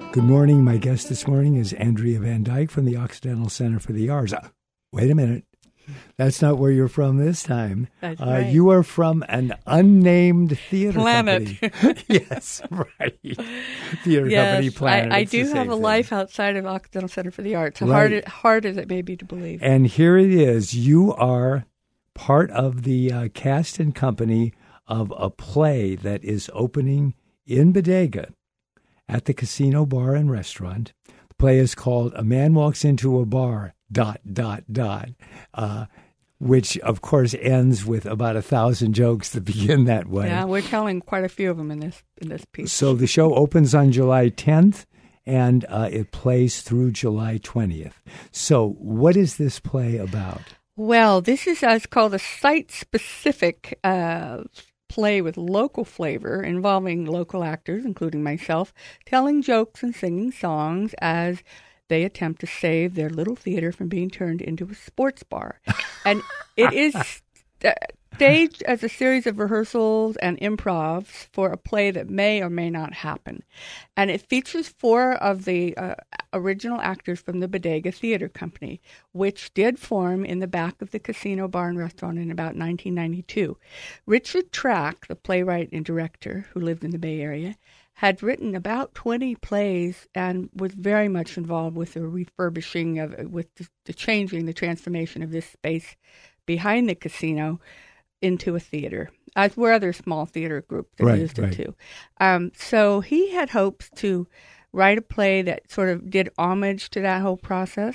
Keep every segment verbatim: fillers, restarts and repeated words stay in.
Good morning. My guest this morning is Andrea Van Dyke from the Occidental Center for the Arts. Uh, wait a minute. That's not where you're from this time. That's uh, right. You are from an unnamed theater Planet. company. Yes, right. Theater yes, company Planet. I, I It's the do same have a thing. life outside of Occidental Center for the Arts, Right. hard, hard as it may be to believe. And here it is. You are part of the uh, cast and company of a play that is opening in Bodega at the Casino Bar and Restaurant. The play is called A Man Walks Into a Bar, dot, dot, dot, uh, which, of course, ends with about a thousand jokes that begin that way. Yeah, we're telling quite a few of them in this in this piece. So the show opens on July tenth, and uh, it plays through July twentieth. So what is this play about? Well, this is uh, it's called a site-specific uh, play with local flavor involving local actors, including myself, telling jokes and singing songs as they attempt to save their little theater from being turned into a sports bar. And it is uh, staged as a series of rehearsals and improvs for a play that may or may not happen. And it features four of the uh, original actors from the Bodega Theater Company, which did form in the back of the Casino Bar and Restaurant in about nineteen ninety-two. Richard Track, the playwright and director who lived in the Bay Area, had written about twenty plays and was very much involved with the refurbishing of, with the, the changing, the transformation of this space behind the casino into a theater, as were other small theater groups that Right, used right. it too. Um, so he had hopes to write a play that sort of did homage to that whole process,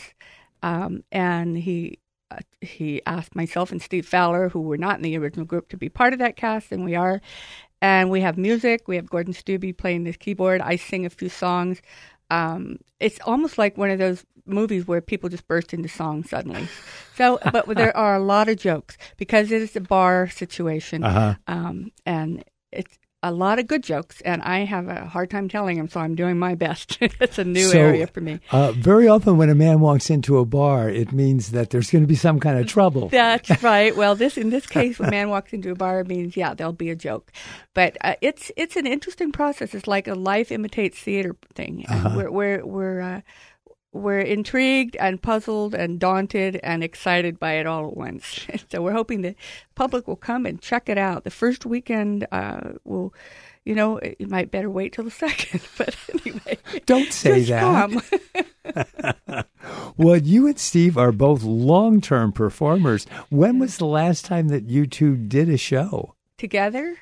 um, and he uh, he asked myself and Steve Fowler, who were not in the original group, to be part of that cast, and we are. And we have music. We have Gordon Stubbe playing the keyboard. I sing a few songs. Um, it's almost like one of those movies where people just burst into song suddenly. So, but there are a lot of jokes because it is a bar situation, Uh-huh. um, and it's a lot of good jokes. And I have a hard time telling them, so I'm doing my best. It's a new So, area for me. Uh, very often when a man walks into a bar, it means that there's going to be some kind of trouble. That's right. Well, this in this case, when a man walks into a bar, it means yeah, there'll be a joke. But uh, it's it's an interesting process. It's like a life imitates theater thing. And Uh-huh. We're we're we're uh, we're intrigued and puzzled and daunted and excited by it all at once. So we're hoping the public will come and check it out. The first weekend uh, will. You know, you might better wait till the second. But anyway, Don't say just that. come. Well, you and Steve are both long-term performers. When was the last time that you two did a show? Together?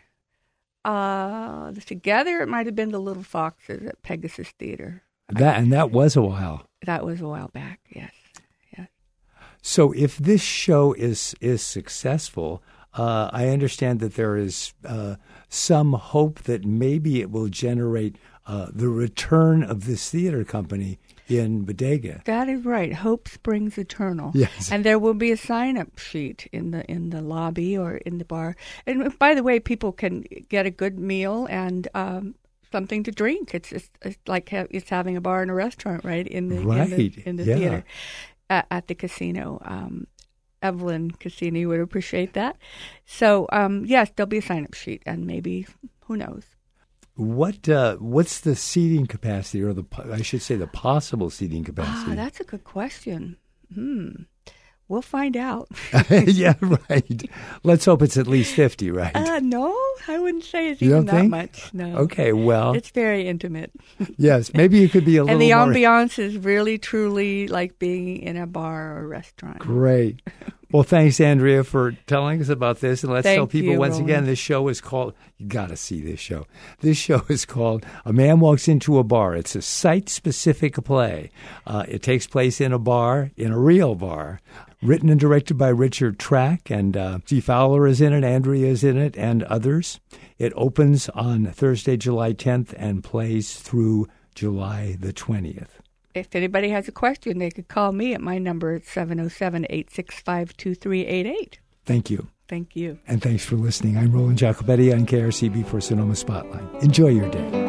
Uh, together, it might have been the Little Foxes at Pegasus Theater. That and that was a while. That was a while back, yes. yes. So if this show is is successful, uh, I understand that there is uh, some hope that maybe it will generate uh, the return of this theater company in Bodega. That is right. Hope springs eternal. Yes. And there will be a sign-up sheet in the in the lobby or in the bar. And by the way, people can get a good meal and um, something to drink. It's, it's it's like ha- it's having a bar and a restaurant, right? In the Right. in the, in the Yeah. theater at, at the casino. Um, Evelyn Cassini would appreciate that. So um, yes, there'll be a sign-up sheet, and maybe who knows. What uh, what's the seating capacity, or the po- I should say the possible seating capacity? Ah, that's a good question. Hmm. We'll find out. Yeah, right. Let's hope it's at least fifty, right? Uh, no, I wouldn't say it's You even don't that think? much. No. Okay, well, It's very intimate. yes, maybe it could be a little And the more. ambiance is really, truly like being in a bar or a restaurant. Great. Well, thanks, Andrea, for telling us about this. And let's Thank tell people you, once Roland. again, this show is called, you got to see this show. This show is called A Man Walks Into a Bar. It's a site-specific play. Uh, it takes place in a bar, in a real bar. Written and directed by Richard Track, and uh, Steve Fowler is in it, Andrea is in it, and others. It opens on Thursday, July tenth, and plays through July the twentieth. If anybody has a question, they could call me at my number at seven oh seven, eight six five, two three eight eight. Thank you. Thank you. And thanks for listening. I'm Roland Giacobetti on K R C B for Sonoma Spotlight. Enjoy your day.